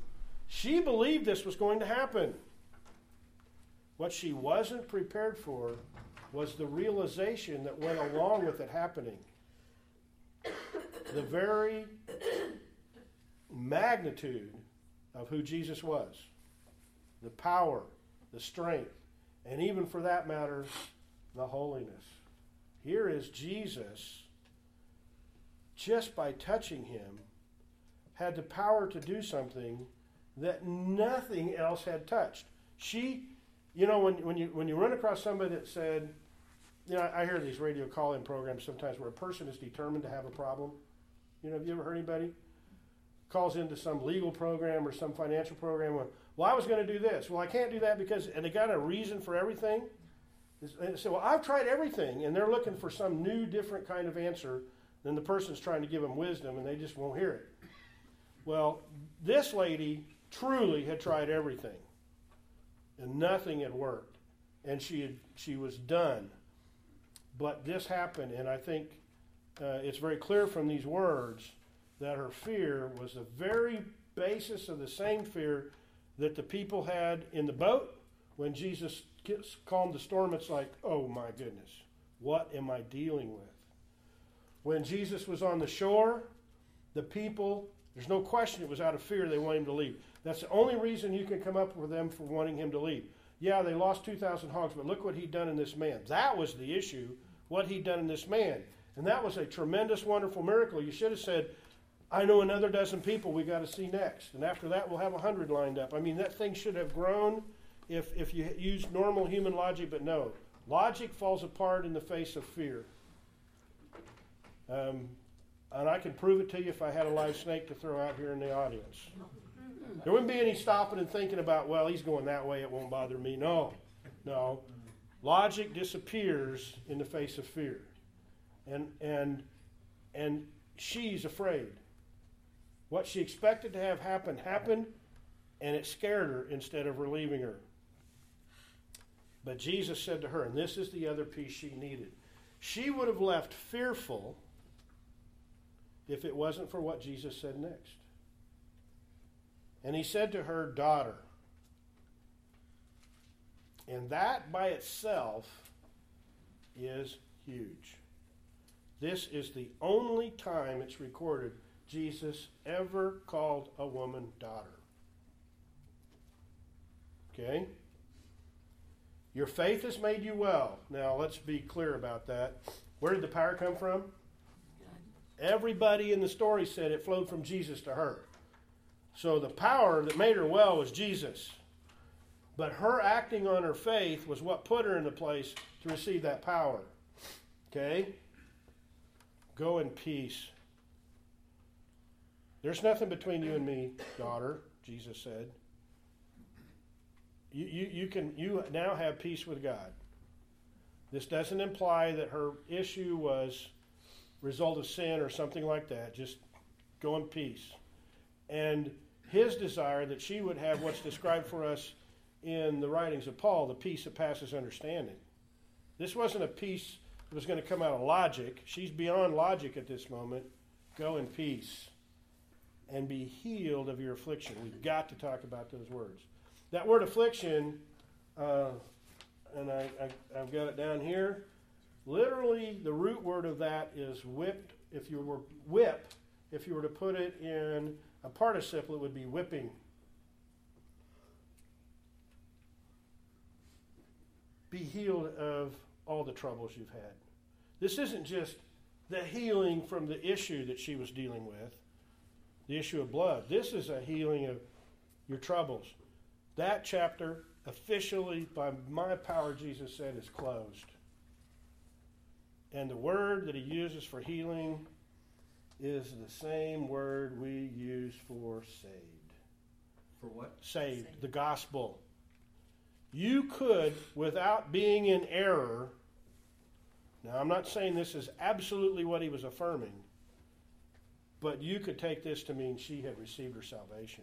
She believed this was going to happen. What she wasn't prepared for was the realization that went along with it happening. The very magnitude of who Jesus was. The power, the strength, and even for that matter, the holiness. Here is Jesus, just by touching him, had the power to do something that nothing else had touched. She, when you run across somebody that said, I hear these radio call-in programs sometimes where a person is determined to have a problem. Have you ever heard anybody calls into some legal program or some financial program? Well, I was going to do this. Well, I can't do that because, and they got a reason for everything. And they say, well, I've tried everything, and they're looking for some new, different kind of answer than the person's trying to give them wisdom, and they just won't hear it. Well, this lady truly had tried everything, and nothing had worked, and she was done. But this happened, and I think it's very clear from these words that her fear was the very basis of the same fear that the people had in the boat when Jesus calmed the storm. It's like, oh my goodness, what am I dealing with? When Jesus was on the shore, the people, there's no question it was out of fear they wanted him to leave. That's the only reason you can come up with them for wanting him to leave. Yeah, they lost 2,000 hogs, but look what he'd done in this man. That was the issue, what he'd done in this man. And that was a tremendous, wonderful miracle. You should have said, I know another dozen people we got to see next. And after that, we'll have 100 lined up. I mean, that thing should have grown if you use normal human logic, but no. Logic falls apart in the face of fear. And I can prove it to you if I had a live snake to throw out here in the audience. There wouldn't be any stopping and thinking about, well, he's going that way, it won't bother me. No. Logic disappears in the face of fear. And she's afraid. What she expected to have happen happened, and it scared her instead of relieving her. But Jesus said to her, and this is the other piece she needed, she would have left fearful if it wasn't for what Jesus said next. And he said to her, daughter. And that by itself is huge. This is the only time it's recorded Jesus ever called a woman daughter. Okay? Your faith has made you well. Now, let's be clear about that. Where did the power come from? Everybody in the story said it flowed from Jesus to her. So the power that made her well was Jesus. But her acting on her faith was what put her in the place to receive that power. Okay? Go in peace. There's nothing between you and me, daughter, Jesus said. You now have peace with God. This doesn't imply that her issue was result of sin or something like that. Just go in peace. And his desire that she would have what's described for us in the writings of Paul, the peace that passes understanding. This wasn't a peace that was going to come out of logic. She's beyond logic at this moment. Go in peace and be healed of your affliction. We've got to talk about those words. That word affliction, and I've got it down here. Literally, the root word of that is whipped. If you were to put it in a participle, it would be whipping. Be healed of all the troubles you've had. This isn't just the healing from the issue that she was dealing with, the issue of blood. This is a healing of your troubles. That chapter, officially, by my power, Jesus said, is closed. And the word that he uses for healing is the same word we use for saved. For what? Saved, the gospel. You could, without being in error, now I'm not saying this is absolutely what he was affirming, but you could take this to mean she had received her salvation.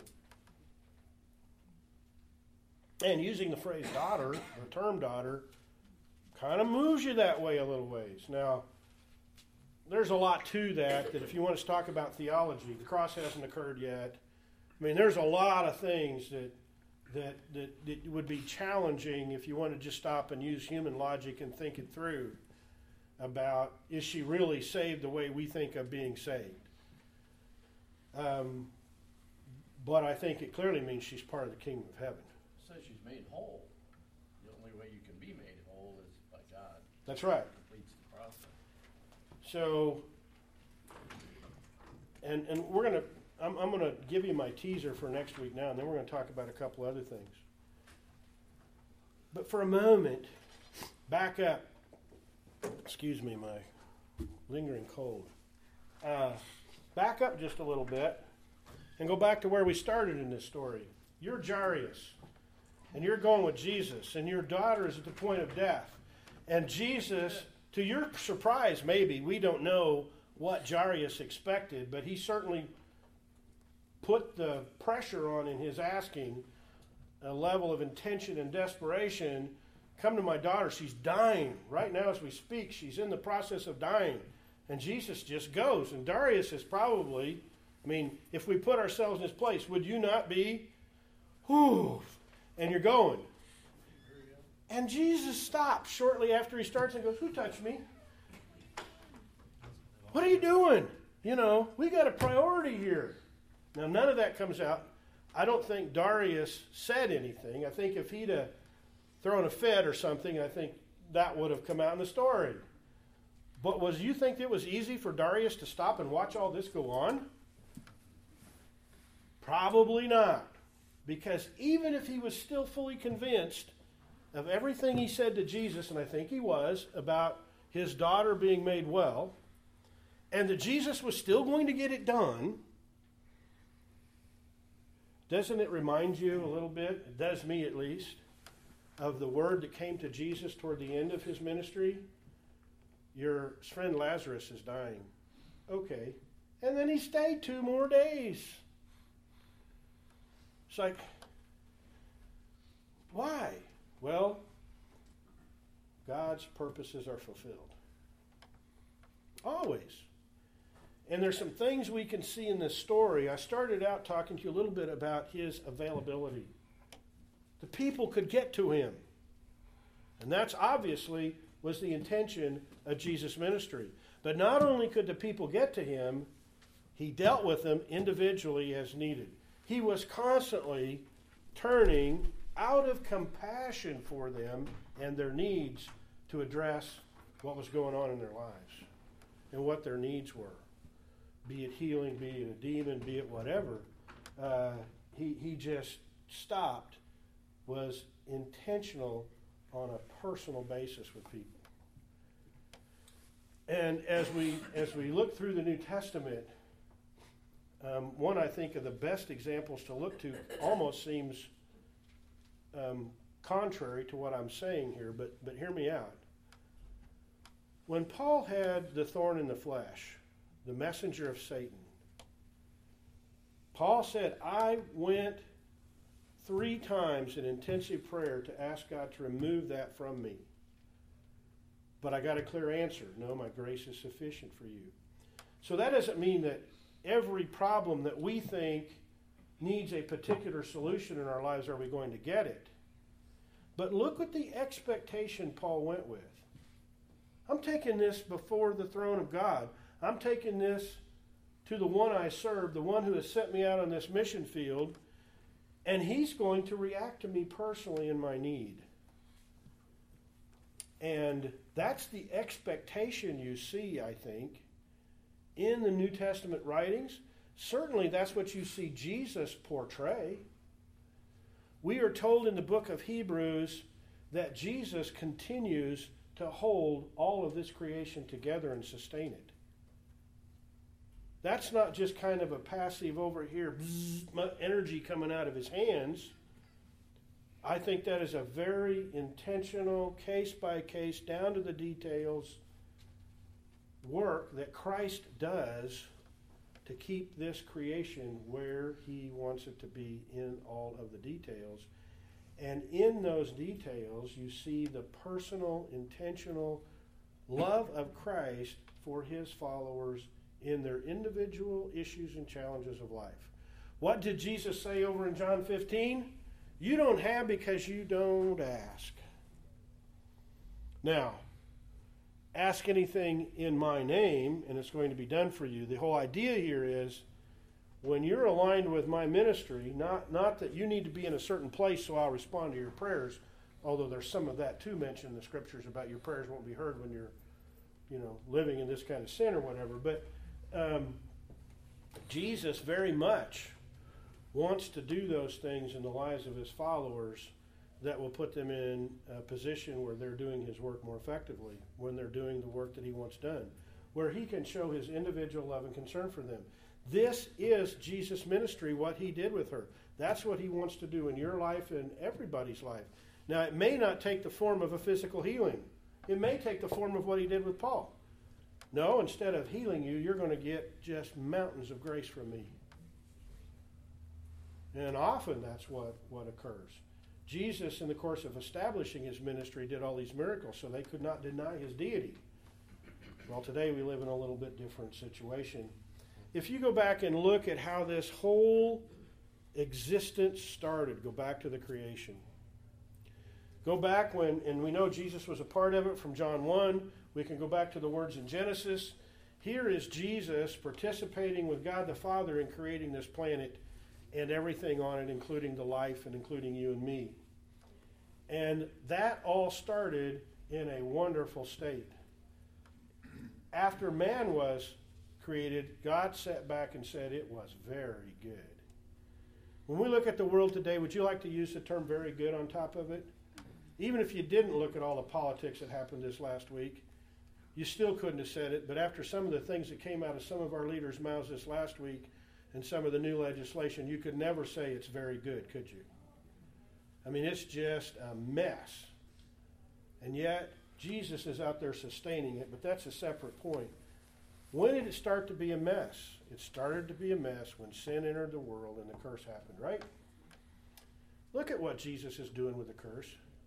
And using the phrase daughter, or term daughter, kind of moves you that way a little ways. Now, there's a lot to that if you want us to talk about theology, the cross hasn't occurred yet. I mean, there's a lot of things that would be challenging if you want to just stop and use human logic and think it through about, is she really saved the way we think of being saved? But I think it clearly means she's part of the kingdom of heaven. It says she's made whole. The only way you can be made whole is by God. That's right. Completes the process. So, and we're gonna, I'm gonna give you my teaser for next week now, and then we're gonna talk about a couple other things. But for a moment, back up. Excuse me, my lingering cold. Back up just a little bit and go back to where we started in this story. You're Jairus, and you're going with Jesus, and your daughter is at the point of death. And Jesus, to your surprise, maybe, we don't know what Jairus expected, but he certainly put the pressure on in his asking, a level of intention and desperation. Come to my daughter, she's dying. Right now as we speak, she's in the process of dying. And Jesus just goes. And Darius is probably, I mean, if we put ourselves in his place, would you not be, whew, and you're going. And Jesus stops shortly after he starts and goes, who touched me? What are you doing? You know, we got a priority here. Now, none of that comes out. I don't think Darius said anything. I think if he'd have thrown a fit or something, I think that would have come out in the story. But you think it was easy for Darius to stop and watch all this go on? Probably not. Because even if he was still fully convinced of everything he said to Jesus, and I think he was, about his daughter being made well, and that Jesus was still going to get it done, doesn't it remind you a little bit, it does me at least, of the word that came to Jesus toward the end of his ministry? Your friend Lazarus is dying. Okay. And then he stayed 2 more days. It's like, why? Well, God's purposes are fulfilled. Always. And there's some things we can see in this story. I started out talking to you a little bit about his availability. The people could get to him. And that's obviously was the intention of Jesus' ministry. But not only could the people get to him, he dealt with them individually as needed. He was constantly turning out of compassion for them and their needs to address what was going on in their lives and what their needs were. Be it healing, be it a demon, be it whatever. He just stopped, was intentional on a personal basis with people. And as we look through the New Testament, one I think of the best examples to look to almost seems contrary to what I'm saying here, but hear me out. When Paul had the thorn in the flesh, the messenger of Satan, Paul said, I went 3 times in intensive prayer to ask God to remove that from me. But I got a clear answer. No, my grace is sufficient for you. So that doesn't mean that every problem that we think needs a particular solution in our lives are we going to get it. But look at the expectation Paul went with. I'm taking this before the throne of God. I'm taking this to the one I serve, the one who has sent me out on this mission field, and he's going to react to me personally in my need. And that's the expectation you see, I think, in the New Testament writings. Certainly that's what you see Jesus portray. We are told in the book of Hebrews that Jesus continues to hold all of this creation together and sustain it. That's not just kind of a passive over here, energy coming out of his hands. I think that is a very intentional, case-by-case, down to the details work that Christ does to keep this creation where he wants it to be in all of the details. And in those details, you see the personal, intentional love of Christ for his followers in their individual issues and challenges of life. What did Jesus say over in John 15? You don't have because you don't ask. Now, ask anything in my name, and it's going to be done for you. The whole idea here is when you're aligned with my ministry, not that you need to be in a certain place so I'll respond to your prayers, although there's some of that too mentioned in the scriptures about your prayers won't be heard when you're, living in this kind of sin or whatever. But Jesus very much wants to do those things in the lives of his followers that will put them in a position where they're doing his work more effectively, when they're doing the work that he wants done, where he can show his individual love and concern for them. This is Jesus' ministry, what he did with her. That's what he wants to do in your life and everybody's life. Now, it may not take the form of a physical healing. It may take the form of what he did with Paul. No, instead of healing you, you're going to get just mountains of grace from me. And often that's what occurs. Jesus, in the course of establishing his ministry, did all these miracles so they could not deny his deity. Well, today we live in a little bit different situation. If you go back and look at how this whole existence started, go back to the creation. Go back and we know Jesus was a part of it from John 1. We can go back to the words in Genesis. Here is Jesus participating with God the Father in creating this planet and everything on it, including the life and including you and me. And that all started in a wonderful state. After man was created, God sat back and said it was very good. When we look at the world today, would you like to use the term very good on top of it? Even if you didn't look at all the politics that happened this last week, you still couldn't have said it. But after some of the things that came out of some of our leaders' mouths this last week and some of the new legislation, you could never say it's very good, could you? I mean, it's just a mess. And yet, Jesus is out there sustaining it, but that's a separate point. When did it start to be a mess? It started to be a mess when sin entered the world and the curse happened, right? Look at what Jesus is doing with the curse.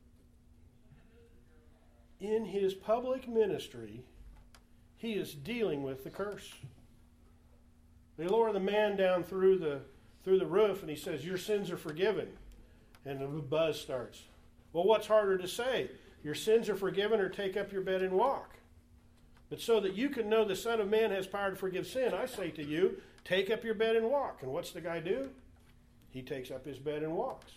In his public ministry, he is dealing with the curse. They lower the man down through the roof, and he says, your sins are forgiven. And the buzz starts. Well, what's harder to say? Your sins are forgiven, or take up your bed and walk? But so that you can know the Son of Man has power to forgive sin, I say to you, take up your bed and walk. And what's the guy do? He takes up his bed and walks.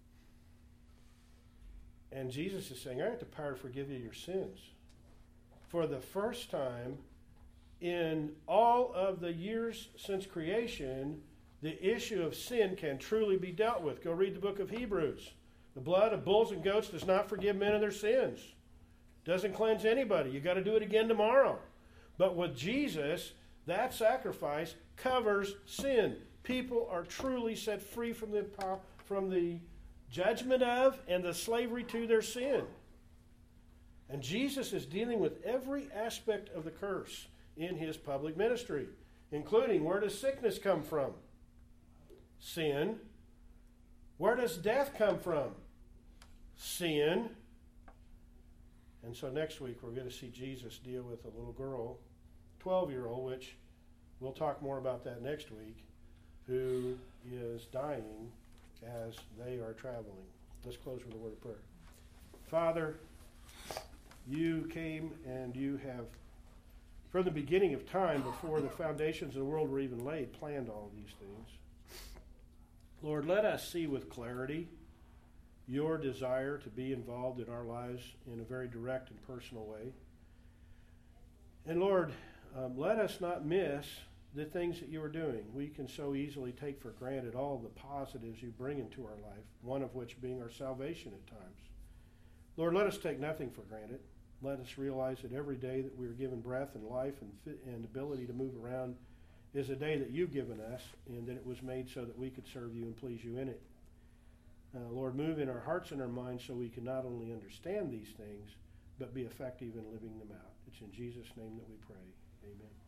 And Jesus is saying, I have the power to forgive you your sins. For the first time in all of the years since creation, the issue of sin can truly be dealt with. Go read the book of Hebrews. The blood of bulls and goats does not forgive men of their sins. Doesn't cleanse anybody. You got to do it again tomorrow. But with Jesus, that sacrifice covers sin. People are truly set free from the judgment of and the slavery to their sin. And Jesus is dealing with every aspect of the curse in his public ministry, including where does sickness come from? Sin. Where does death come from? Sin. And so next week we're going to see Jesus deal with a little girl, 12-year-old, which we'll talk more about that next week, who is dying as they are traveling. Let's close with a word of prayer. Father, you came and you have, from the beginning of time, before the foundations of the world were even laid, planned all of these things. Lord, let us see with clarity your desire to be involved in our lives in a very direct and personal way. And Lord, let us not miss the things that you are doing. We can so easily take for granted all the positives you bring into our life, one of which being our salvation at times. Lord, let us take nothing for granted. Let us realize that every day that we are given breath and life and ability to move around is a day that you've given us, and that it was made so that we could serve you and please you in it. Lord, move in our hearts and our minds so we can not only understand these things, but be effective in living them out. It's in Jesus' name that we pray. Amen.